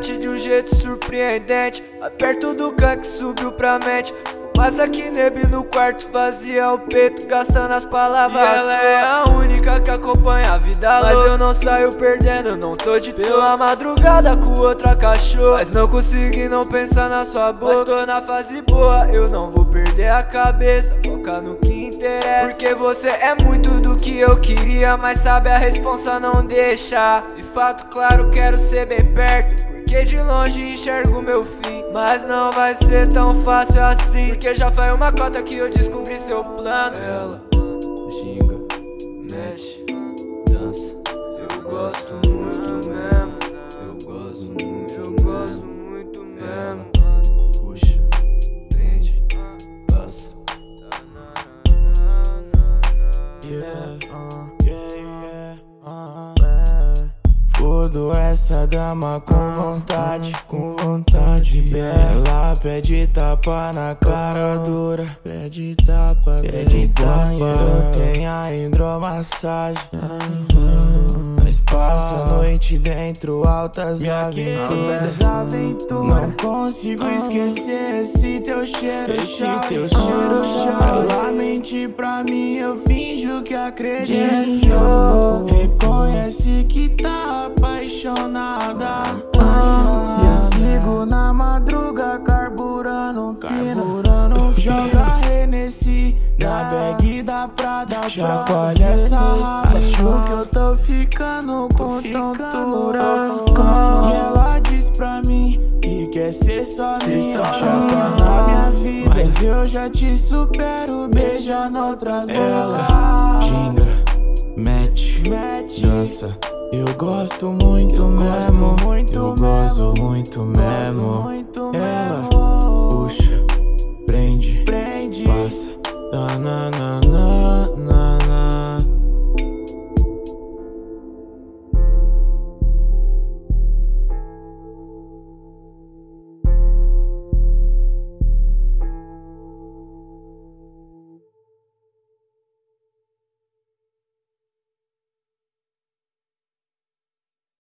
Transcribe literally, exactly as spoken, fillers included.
bate de um jeito surpreendente. Aperto do can que subiu pra mente. Fumaça que nebe no quarto vazia o peito, gastando as palavras. E ela é a única que acompanha a vida louca. Mas eu não saio perdendo, eu não tô de pela madrugada com outra cachorra. Mas não consegui não pensar na sua boca. Mas tô na fase boa, eu não vou perder a cabeça. Foca no que interessa, porque você é muito do que eu queria, mas sabe a responsa não deixa. De fato, claro, quero ser bem perto, porque de longe enxergo meu fim. Mas não vai ser tão fácil assim, porque já foi uma cota que eu descobri seu plano. Ela ginga, mexe, dança. Eu gosto muito mesmo. Eu gosto muito, eu gosto muito mesmo. Puxa, prende, passa. Yeah, uh, yeah, yeah, uh, uh. Fodo essa dama com vontade, com vontade. Ela pede tapa na cara dura, pede tapa, pede tapa. Eu tenho a hidromassagem. Nós passa a noite dentro, altas aventuras. Não consigo esquecer esse teu cheiro, esse teu cheiro. Ela mente pra mim, eu finjo que acredito. Reconhece que tá apaixonada. Eu sigo na madruga carburando fino. Joga Hennessy na bag da Prada. Chacoalha essa raba, acho que eu tô ficando com tontura. E ela diz pra mim que quer ser só minha, chapa na minha vida. Mas eu já te supero, beijando outras bocas. Ela ginga, mete, dança. Eu gosto muito mesmo, eu gosto muito mesmo.